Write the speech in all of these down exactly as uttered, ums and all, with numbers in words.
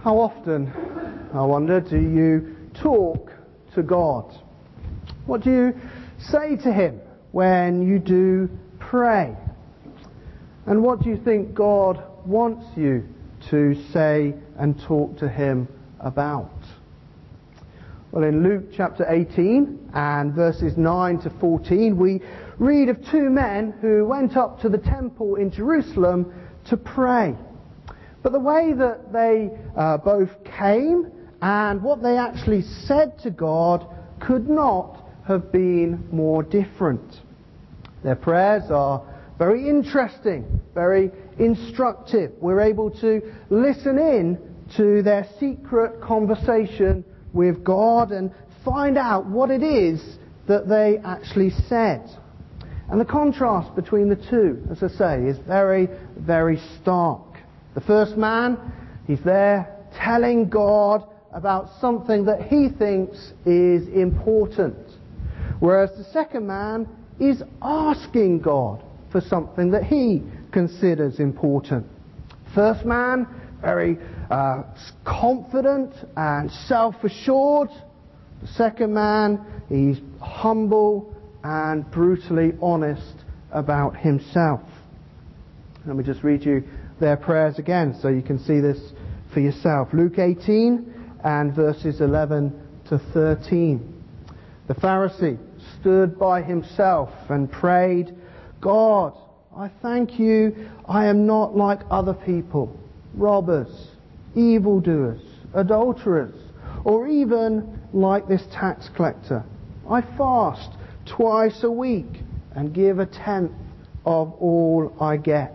How often, I wonder, do you talk to God? What do you say to Him when you do pray? And what do you think God wants you to say and talk to Him about? Well, in Luke chapter eighteen and verses nine to fourteen, we read of two men who went up to the temple in Jerusalem to pray. But the way that they uh, both came and what they actually said to God could not have been more different. Their prayers are very interesting, very instructive. We're able to listen in to their secret conversation with God and find out what it is that they actually said. And the contrast between the two, as I say, is very, very stark. The first man, he's there telling God about something that he thinks is important. Whereas the second man is asking God for something that he considers important. First man, very uh, confident and self-assured. The second man, he's humble and brutally honest about himself. Let me just read you their prayers again so you can see this for yourself. Luke eighteen and verses eleven to thirteen. The Pharisee stood by himself and prayed, God, I thank you I am not like other people, robbers, evildoers, adulterers, or even like this tax collector. I fast twice a week and give a tenth of all I get.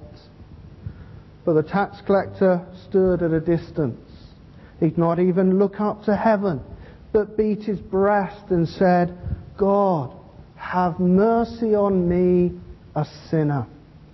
But the tax collector stood at a distance. He'd not even look up to heaven, but beat his breast and said, God, have mercy on me, a sinner.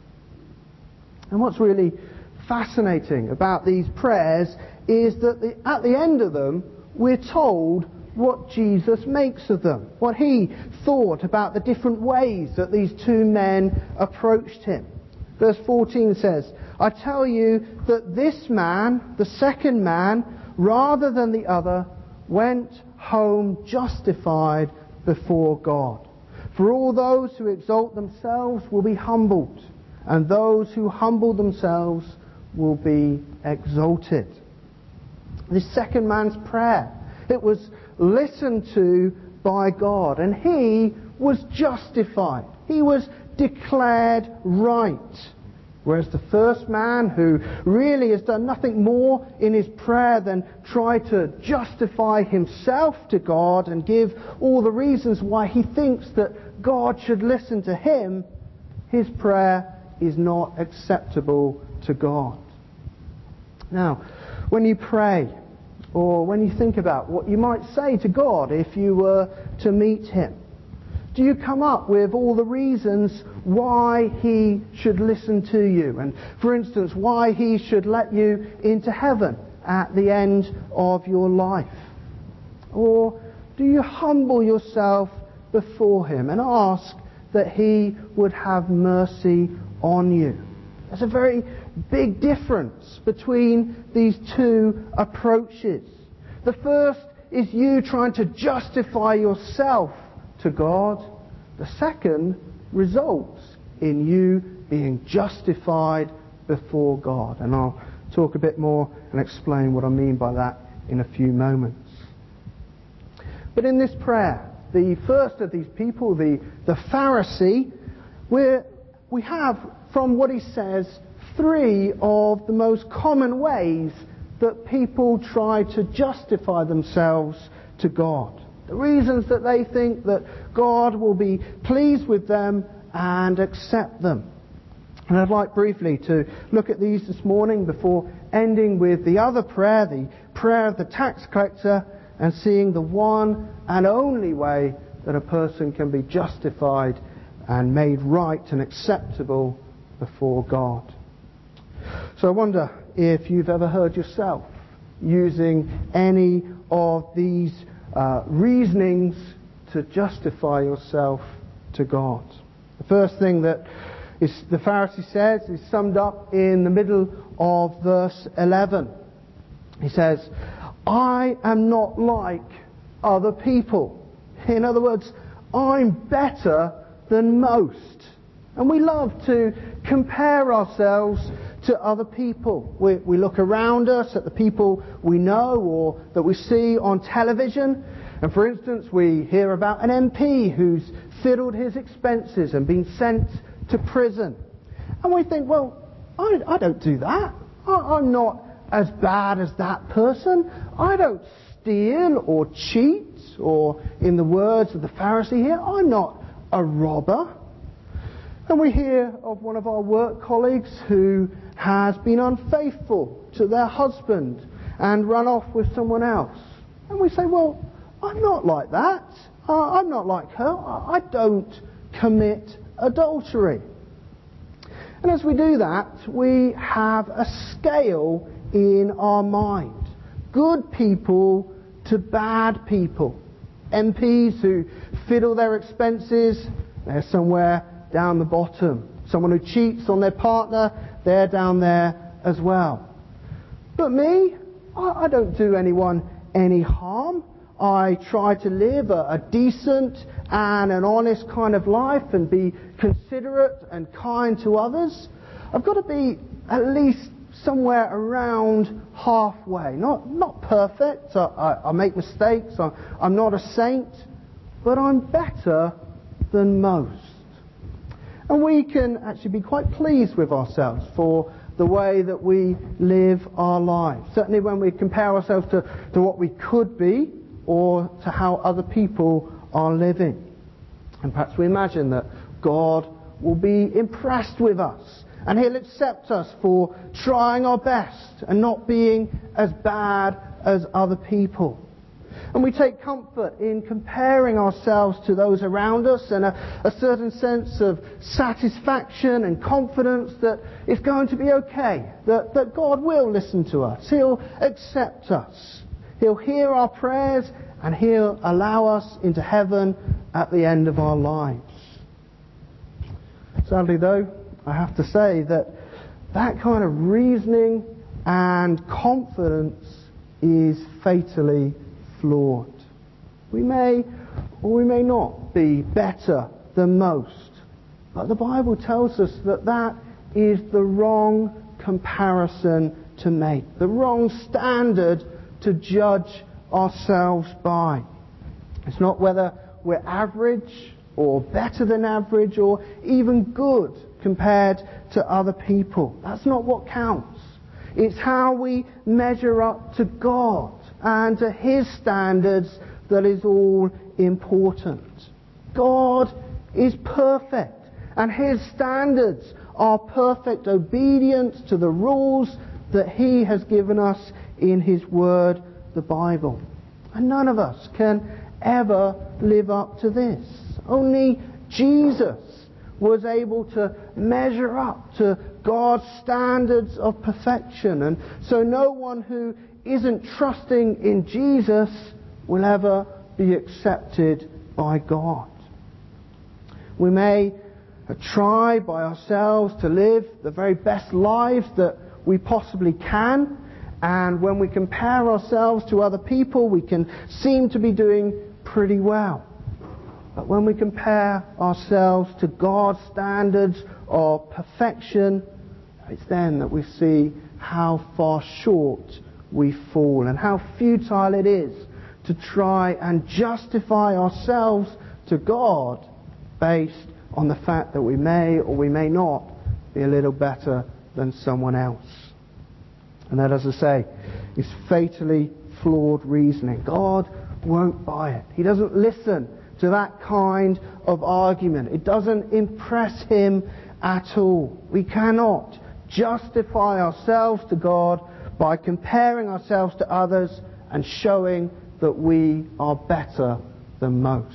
And what's really fascinating about these prayers is that the, at the end of them, we're told what Jesus makes of them, what he thought about the different ways that these two men approached him. Verse fourteen says, I tell you that this man, the second man, rather than the other, went home justified before God. For all those who exalt themselves will be humbled, and those who humble themselves will be exalted. This second man's prayer, it was listened to by God, and he was justified. He was declared right. Whereas the first man, who really has done nothing more in his prayer than try to justify himself to God and give all the reasons why he thinks that God should listen to him, his prayer is not acceptable to God. Now, when you pray, or when you think about what you might say to God if you were to meet him, do you come up with all the reasons why he should listen to you? And, for instance, why he should let you into heaven at the end of your life? Or do you humble yourself before him and ask that he would have mercy on you? There's a very big difference between these two approaches. The first is you trying to justify yourself to God. The second results in you being justified before God. And I'll talk a bit more and explain what I mean by that in a few moments. But in this prayer, the first of these people, the, the Pharisee, we're, we have, from what he says, three of the most common ways that people try to justify themselves to God. The reasons that they think that God will be pleased with them and accept them. And I'd like briefly to look at these this morning before ending with the other prayer, the prayer of the tax collector, and seeing the one and only way that a person can be justified and made right and acceptable before God. So I wonder if you've ever heard yourself using any of these uh, reasonings to justify yourself to God. The first thing that is, the Pharisee says is summed up in the middle of verse eleven. He says, I am not like other people. In other words, I'm better than most. And we love to compare ourselves to other people. We, we look around us at the people we know or that we see on television. And for instance, we hear about an M P who's fiddled his expenses and been sent to prison. And we think, well, I, I don't do that. I, I'm not as bad as that person. I don't steal or cheat, or in the words of the Pharisee here, I'm not a robber. And we hear of one of our work colleagues who has been unfaithful to their husband and run off with someone else. And we say, well, I'm not like that. Uh, I'm not like her. I don't commit adultery. And as we do that, we have a scale in our mind. Good people to bad people. M Ps who fiddle their expenses, they're somewhere down the bottom. Someone who cheats on their partner, they're down there as well. But me, I, I don't do anyone any harm. I try to live a, a decent and an honest kind of life and be considerate and kind to others. I've got to be at least somewhere around halfway. Not not perfect. I, I, I make mistakes. I, I'm not a saint. But I'm better than most. And we can actually be quite pleased with ourselves for the way that we live our lives. Certainly when we compare ourselves to, to what we could be or to how other people are living. And perhaps we imagine that God will be impressed with us and He'll accept us for trying our best and not being as bad as other people. And we take comfort in comparing ourselves to those around us and a, a certain sense of satisfaction and confidence that it's going to be okay, that, that God will listen to us, He'll accept us, He'll hear our prayers and He'll allow us into heaven at the end of our lives. Sadly though, I have to say that that kind of reasoning and confidence is fatally flawed. We may or we may not be better than most, but the Bible tells us that that is the wrong comparison to make, the wrong standard to judge ourselves by. It's not whether we're average or better than average or even good compared to other people. That's not what counts. It's how we measure up to God and to His standards that is all important. God is perfect, and His standards are perfect obedience to the rules that He has given us in His Word, the Bible. And none of us can ever live up to this. Only Jesus was able to measure up to God's standards of perfection. And so no one who isn't trusting in Jesus will ever be accepted by God. We may try by ourselves to live the very best lives that we possibly can, and when we compare ourselves to other people, we can seem to be doing pretty well. But when we compare ourselves to God's standards of perfection, it's then that we see how far short we fall and how futile it is to try and justify ourselves to God based on the fact that we may or we may not be a little better than someone else. And that, as I say, is fatally flawed reasoning. God won't buy it. He doesn't listen to that kind of argument. It doesn't impress Him at all. We cannot justify ourselves to God by comparing ourselves to others and showing that we are better than most.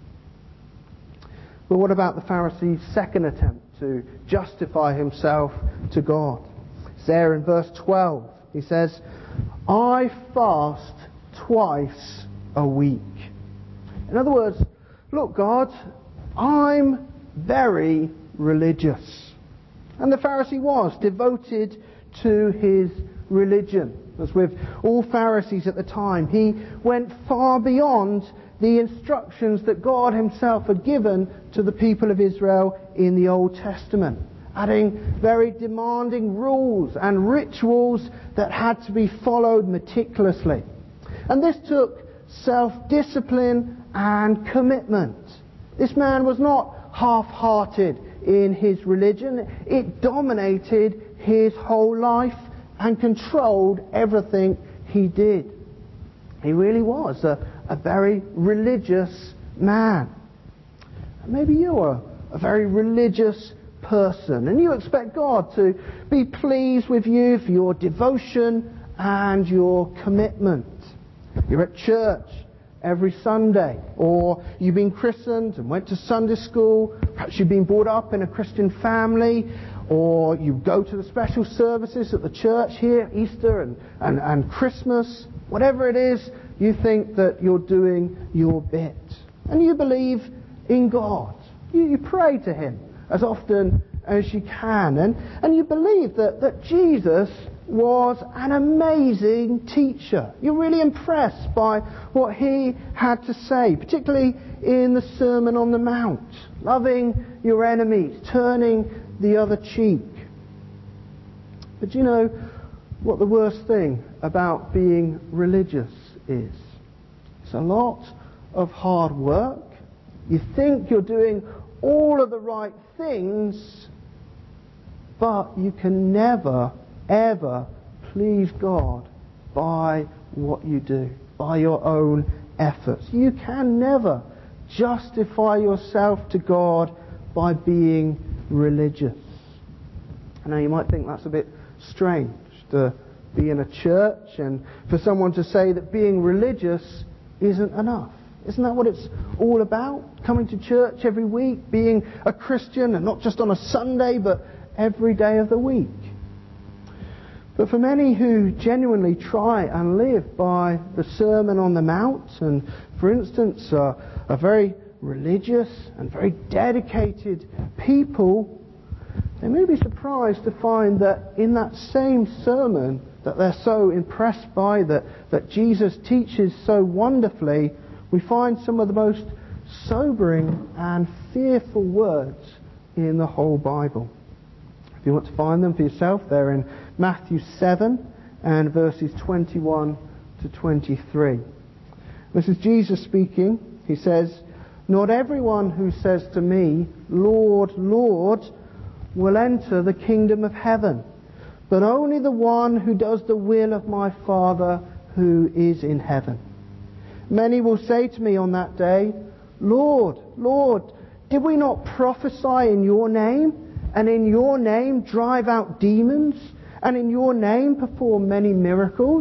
But what about the Pharisee's second attempt to justify himself to God? It's there in verse twelve. He says, I fast twice a week. In other words, look, God, I'm very religious. And the Pharisee was devoted to his religion. as with all Pharisees at the time, he went far beyond the instructions that God himself had given to the people of Israel in the Old Testament, adding very demanding rules and rituals that had to be followed meticulously. And this took self-discipline and commitment. This man was not half-hearted in his religion. It dominated his whole life and controlled everything he did. He really was a, a very religious man. Maybe you are a very religious person and you expect God to be pleased with you for your devotion and your commitment. You're at church every Sunday, or you've been christened and went to Sunday school. Perhaps you've been brought up in a Christian family, or you go to the special services at the church here, Easter and, and, and Christmas. Whatever it is, you think that you're doing your bit. And you believe in God. You, you pray to him as often as you can. And, and you believe that, that Jesus was an amazing teacher. You're really impressed by what he had to say, particularly in the Sermon on the Mount. Loving your enemies, turning the other cheek. But you know what the worst thing about being religious is? It's a lot of hard work. You think you're doing all of the right things, but you can never, ever please God by what you do, by your own efforts. You can never justify yourself to God by being religious. I know you might think that's a bit strange to be in a church and for someone to say that being religious isn't enough. Isn't that what it's all about? Coming to church every week, being a Christian, and not just on a Sunday, but every day of the week. But for many who genuinely try and live by the Sermon on the Mount, and for instance are, are very religious and very dedicated people, they may be surprised to find that in that same sermon that they're so impressed by, that, that Jesus teaches so wonderfully, we find some of the most sobering and fearful words in the whole Bible. If you want to find them for yourself, they're in Matthew seven and verses twenty-one to twenty-three. This is Jesus speaking. He says, "Not everyone who says to me, 'Lord, Lord,' will enter the kingdom of heaven, but only the one who does the will of my Father who is in heaven. Many will say to me on that day, 'Lord, Lord, did we not prophesy in your name, and in your name drive out demons, and in your name perform many miracles?'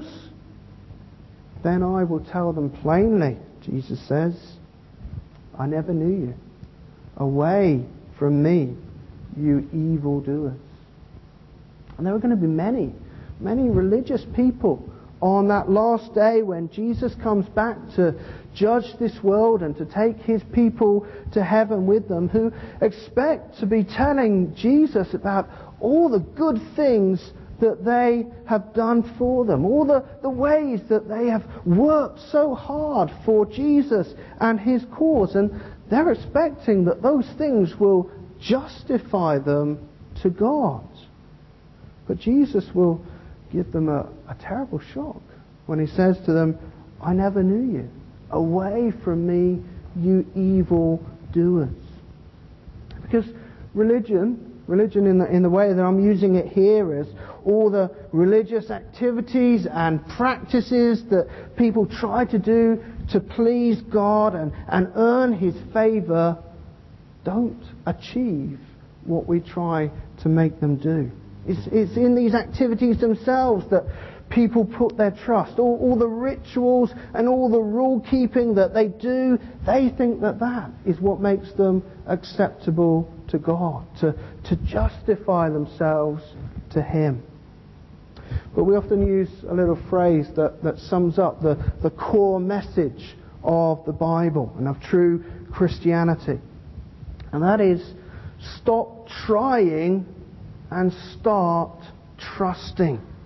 Then I will tell them plainly," Jesus says, "I never knew you. Away from me, you evildoers." And there are going to be many, many religious people on that last day when Jesus comes back to judge this world and to take his people to heaven with them, who expect to be telling Jesus about all the good things that they have done for them, all the, the ways that they have worked so hard for Jesus and his cause. And they're expecting that those things will justify them to God. But Jesus will give them a, a terrible shock when he says to them, "I never knew you. Away from me, you evil doers." Because religion, religion in the, in the way that I'm using it here is all the religious activities and practices that people try to do to please God and, and earn his favour, don't achieve what we try to make them do. It's, it's in these activities themselves that people put their trust. All, all the rituals and all the rule keeping that they do, they think that that is what makes them acceptable to God, to, to justify themselves to him. But we often use a little phrase that, that sums up the, the core message of the Bible and of true Christianity. And that is, stop trying and start trusting.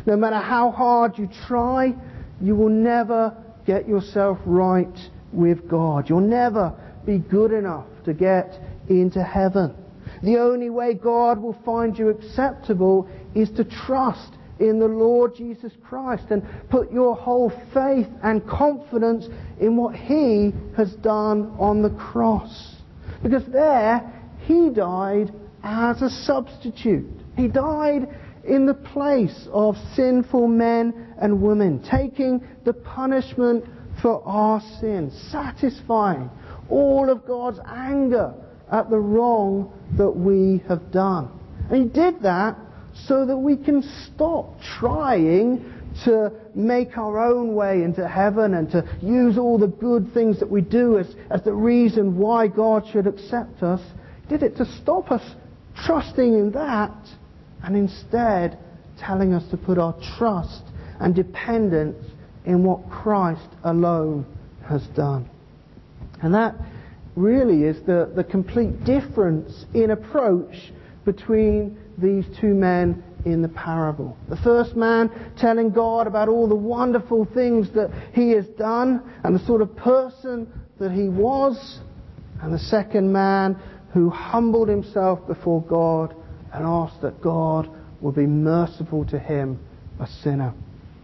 No matter how hard you try, you will never get yourself right with God. You'll never be good enough to get into heaven. The only way God will find you acceptable is to trust in the Lord Jesus Christ and put your whole faith and confidence in what He has done on the cross. Because there, He died as a substitute. He died in the place of sinful men and women, taking the punishment for our sins, satisfying all of God's anger at the wrong that we have done. And He did that so that we can stop trying to make our own way into heaven and to use all the good things that we do as, as the reason why God should accept us. He did it to stop us trusting in that and instead telling us to put our trust and dependence in what Christ alone has done. And that really is the, the complete difference in approach between these two men in the parable. The first man telling God about all the wonderful things that He has done and the sort of person that he was, and the second man who humbled himself before God and asked that God would be merciful to him, a sinner.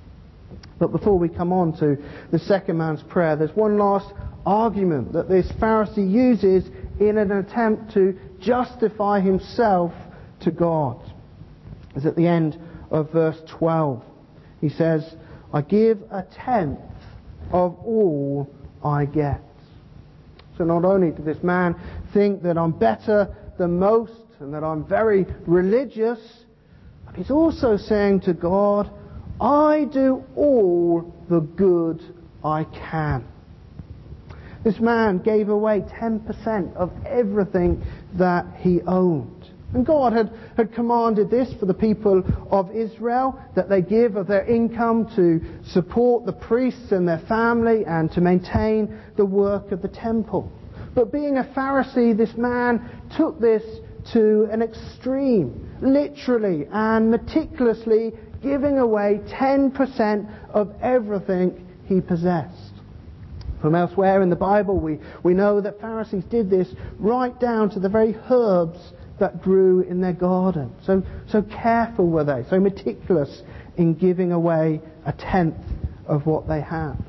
But before we come on to the second man's prayer, there's one last argument that this Pharisee uses in an attempt to justify himself to God. It's at the end of verse twelve. He says, I give a tenth of all I get. So not only did this man think that I'm better than most and that I'm very religious, but he's also saying to God, I do all the good I can. This man gave away ten percent of everything that he owned. And God had, had commanded this for the people of Israel, that they give of their income to support the priests and their family and to maintain the work of the temple. But being a Pharisee, this man took this to an extreme, literally and meticulously giving away ten percent of everything he possessed. From elsewhere in the Bible, we, we know that Pharisees did this right down to the very herbs that grew in their garden. So, so careful were they, so meticulous in giving away a tenth of what they had.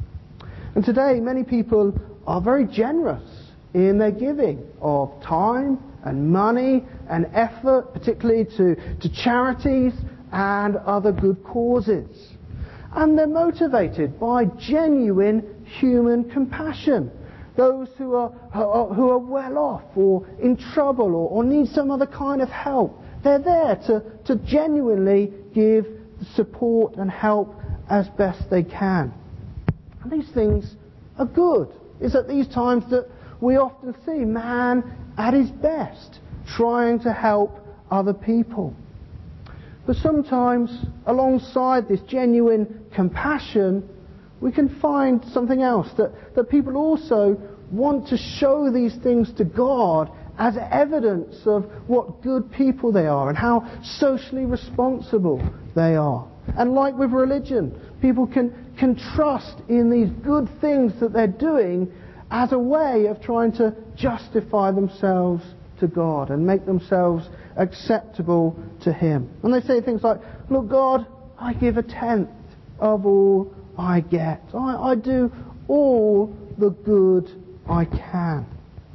And today, many people are very generous in their giving of time and money and effort, particularly to, to charities and other good causes. And they're motivated by genuine human compassion. Those who are, who are well off or in trouble or, or need some other kind of help. They're there to, to genuinely give support and help as best they can. And these things are good. It's at these times that we often see man at his best, trying to help other people. But sometimes, alongside this genuine compassion, we can find something else, that, that people also want to show these things to God as evidence of what good people they are and how socially responsible they are. And like with religion, people can, can trust in these good things that they're doing as a way of trying to justify themselves to God and make themselves acceptable to Him. And they say things like, look, God, I give a tenth of all I get. I, I do all the good I can.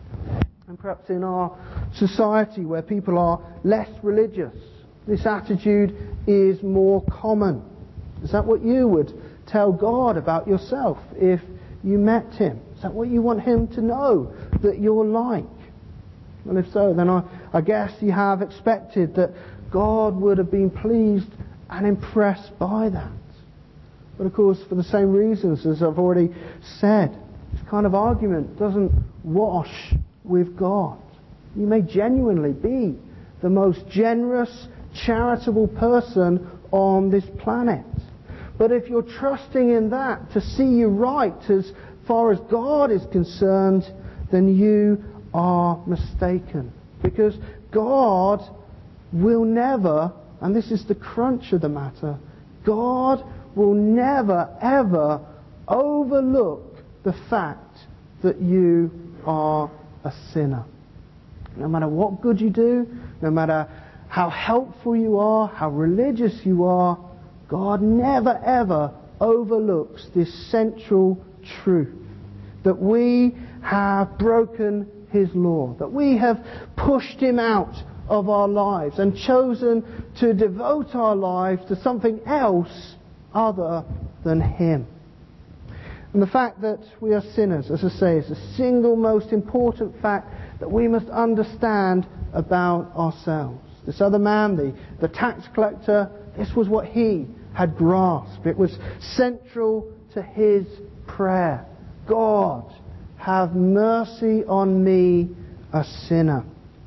And perhaps in our society where people are less religious, this attitude is more common. Is that what you would tell God about yourself if you met Him? Is that what you want Him to know that you're like? Well, if so, then I, I guess you have expected that God would have been pleased and impressed by that. But of course, for the same reasons as I've already said, this kind of argument doesn't wash with God. You may genuinely be the most generous, charitable person on this planet. But if you're trusting in that to see you right as far as God is concerned, then you are mistaken. Because God will never, and this is the crunch of the matter, God will never, ever overlook the fact that you are a sinner. No matter what good you do, no matter how helpful you are, how religious you are, God never ever overlooks this central truth, that we have broken His law, that we have pushed Him out of our lives and chosen to devote our lives to something else other than Him. And the fact that we are sinners, as I say, is the single most important fact that we must understand about ourselves. This other man, the, the tax collector, this was what he had grasped. It was central to his prayer. God, have mercy on me, a sinner.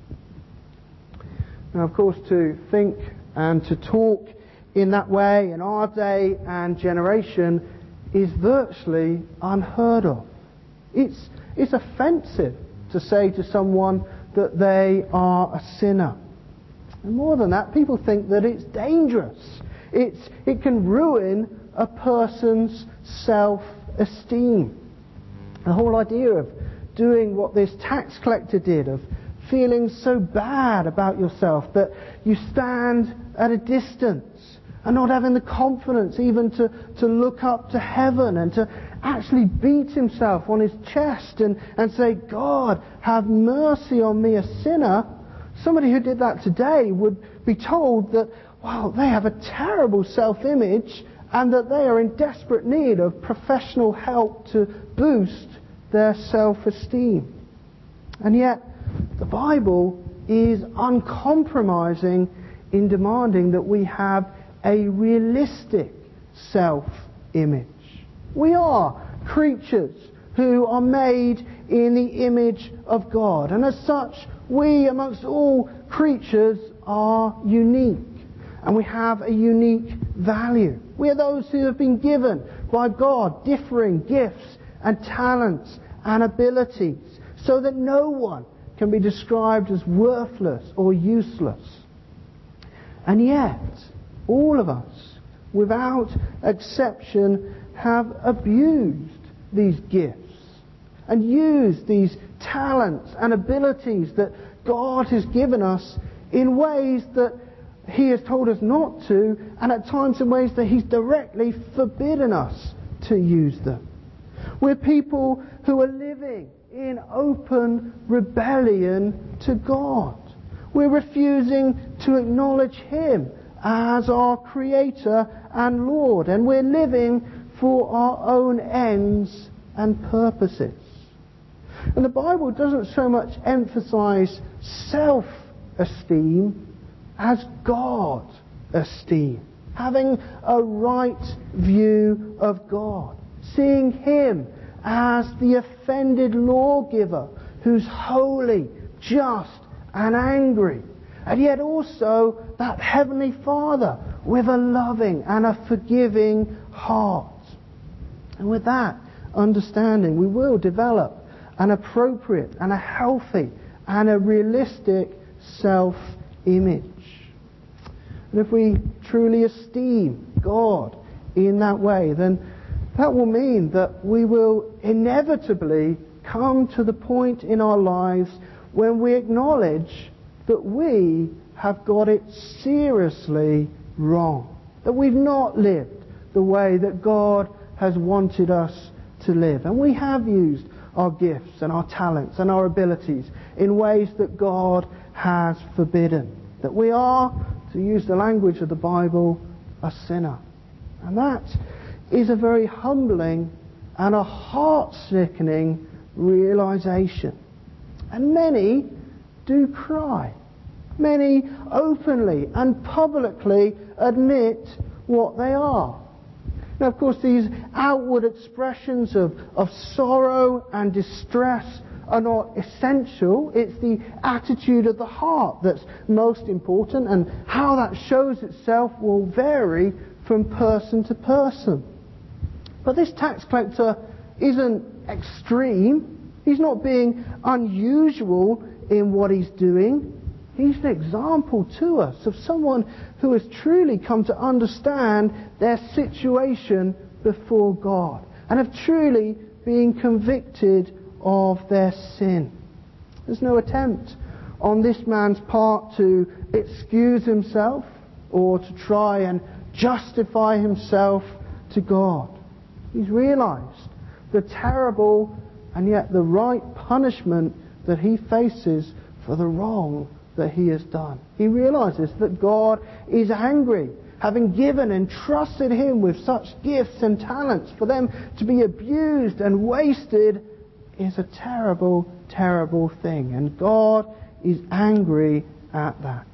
Now, of course, to think and to talk in that way in our day and generation is virtually unheard of. It's, it's offensive to say to someone that they are a sinner. And more than that, people think that it's dangerous. It's, it can ruin a person's self-esteem. The whole idea of doing what this tax collector did, of feeling so bad about yourself that you stand at a distance and not having the confidence even to, to look up to heaven and to actually beat himself on his chest and, and say, God, have mercy on me, a sinner. Somebody who did that today would be told that, wow, they have a terrible self-image and that they are in desperate need of professional help to boost their self-esteem. And yet, the Bible is uncompromising in demanding that we have a realistic self-image. We are creatures who are made in the image of God, and as such, we amongst all creatures are unique, and we have a unique value. We are those who have been given by God differing gifts and talents and abilities, so that no one can be described as worthless or useless. And yet, all of us, without exception, have abused these gifts and used these talents and abilities that God has given us in ways that He has told us not to, and at times in ways that He's directly forbidden us to use them. We're people who are living in open rebellion to God. We're refusing to acknowledge Him as our Creator and Lord, and we're living for our own ends and purposes. And the Bible doesn't so much emphasize self-esteem as God-esteem, having a right view of God, seeing Him as the offended lawgiver who's holy, just and angry, and yet also that Heavenly Father with a loving and a forgiving heart. And with that understanding, we will develop an appropriate and a healthy and a realistic self-image. And if we truly esteem God in that way, then that will mean that we will inevitably come to the point in our lives when we acknowledge that we have got it seriously wrong, that we've not lived the way that God has wanted us to live. And we have used our gifts and our talents and our abilities in ways that God has forbidden. That we are, to use the language of the Bible, a sinner. And that is a very humbling and a heart-sickening realization. And many do cry. Many openly and publicly admit what they are. Now, of course, these outward expressions of, of sorrow and distress are not essential. It's the attitude of the heart that's most important, and how that shows itself will vary from person to person. But this tax collector isn't extreme. He's not being unusual in what he's doing. He's an example to us of someone who has truly come to understand their situation before God and have truly been convicted of their sin. There's no attempt on this man's part to excuse himself or to try and justify himself to God. He's realised the terrible and yet the right punishment that he faces for the wrong that he has done. He realises that God is angry, having given and trusted him with such gifts and talents. For them to be abused and wasted is a terrible, terrible thing. And God is angry at that.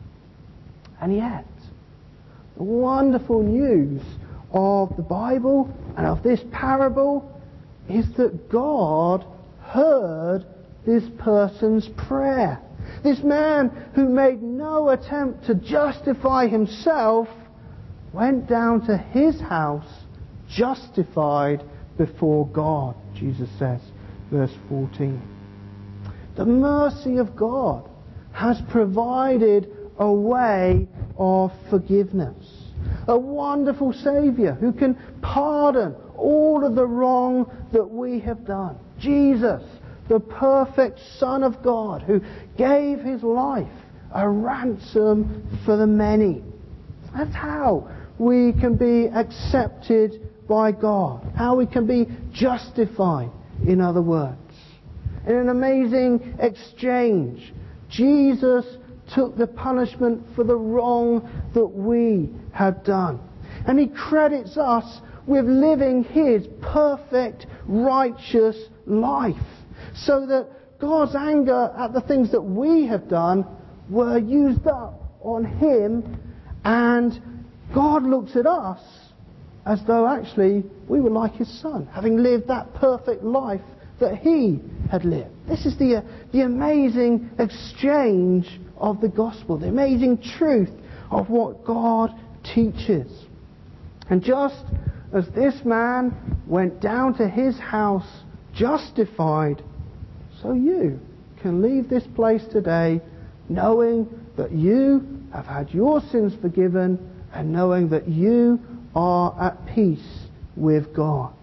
And yet, the wonderful news of the Bible and of this parable is that God heard this person's prayer. This man who made no attempt to justify himself went down to his house justified before God, Jesus says, verse fourteen. The mercy of God has provided a way of forgiveness. A wonderful Saviour who can pardon all of the wrong that we have done. Jesus, the perfect Son of God, who gave his life a ransom for the many. That's how we can be accepted by God. How we can be justified, in other words. In an amazing exchange, Jesus took the punishment for the wrong that we had done. And he credits us with living his perfect, righteous life. So that God's anger at the things that we have done were used up on him, and God looks at us as though actually we were like his Son, having lived that perfect life that he had lived. This is the, uh, the amazing exchange of the gospel, the amazing truth of what God teaches. And just as this man went down to his house justified, so you can leave this place today knowing that you have had your sins forgiven and knowing that you are at peace with God.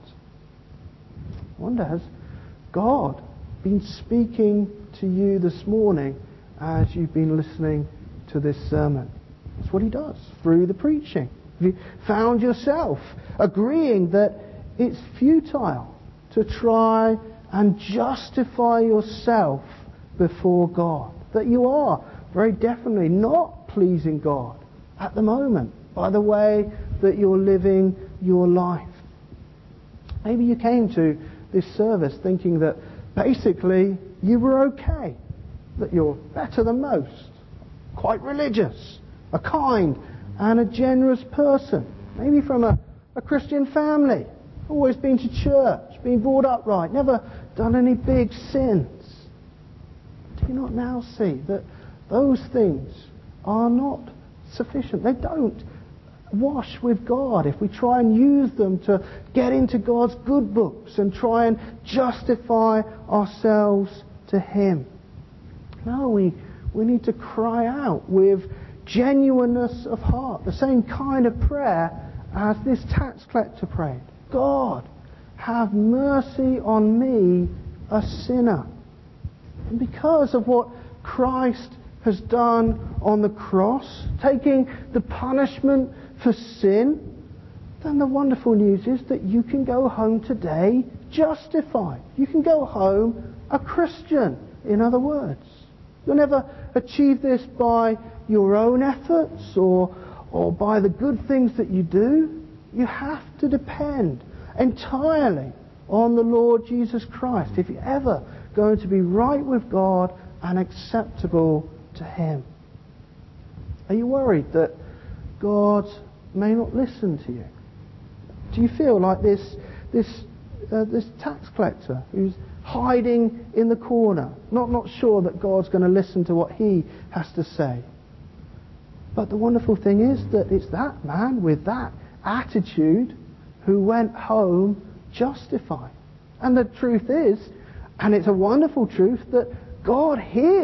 I wonder, has God been speaking to you this morning as you've been listening to this sermon? That's what he does through the preaching. Have you found yourself agreeing that it's futile to try and justify yourself before God? That you are very definitely not pleasing God at the moment by the way that you're living your life. Maybe you came to this service thinking that basically you were okay, that you're better than most, quite religious, a kind and a generous person, maybe from a, a Christian family, always been to church, been brought up right, never done any big sins. Do you not now see that those things are not sufficient? They don't wash with God if we try and use them to get into God's good books and try and justify ourselves to him. No, we, we need to cry out with genuineness of heart, the same kind of prayer as this tax collector prayed. God, have mercy on me, a sinner. And because of what Christ has done on the cross, taking the punishment for sin, then the wonderful news is that you can go home today justified. You can go home a Christian, in other words. You'll never achieve this by your own efforts or, or by the good things that you do. You have to depend entirely on the Lord Jesus Christ if you're ever going to be right with God and acceptable to him. Are you worried that God may not listen to you? Do you feel like this this uh, this tax collector who's hiding in the corner, not not sure that God's going to listen to what he has to say? But the wonderful thing is that it's that man with that attitude who went home justified. And the truth is, and it's a wonderful truth, that God hears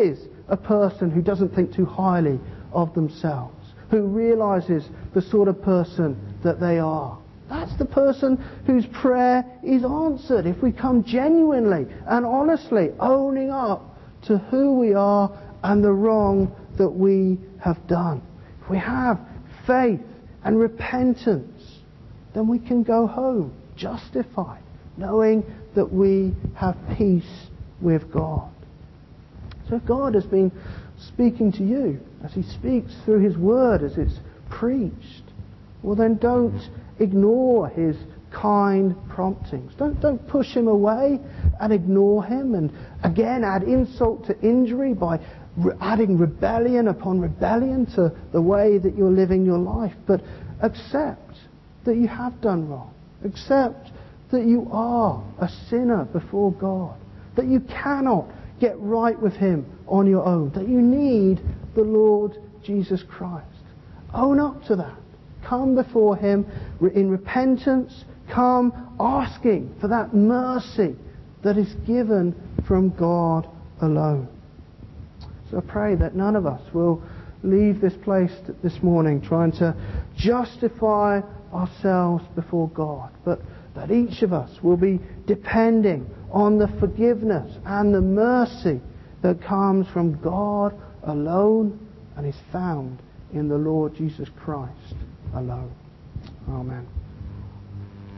a person who doesn't think too highly of themselves, who realizes the sort of person that they are. That's the person whose prayer is answered if we come genuinely and honestly owning up to who we are and the wrong that we have done. If we have faith and repentance, then we can go home justified, knowing that we have peace with God. So if God has been speaking to you as He speaks through His Word, as it's preached, well then don't ignore His kind promptings. Don't, don't push Him away and ignore Him and again add insult to injury by re- adding rebellion upon rebellion to the way that you're living your life. But accept that you have done wrong. Accept that you are a sinner before God. That you cannot get right with Him on your own. That you need the Lord Jesus Christ. Own up to that. Come before Him in repentance. Come asking for that mercy that is given from God alone. So I pray that none of us will leave this place this morning trying to justify ourselves before God, but that each of us will be depending on the forgiveness and the mercy that comes from God alone and is found in the Lord Jesus Christ alone. Amen.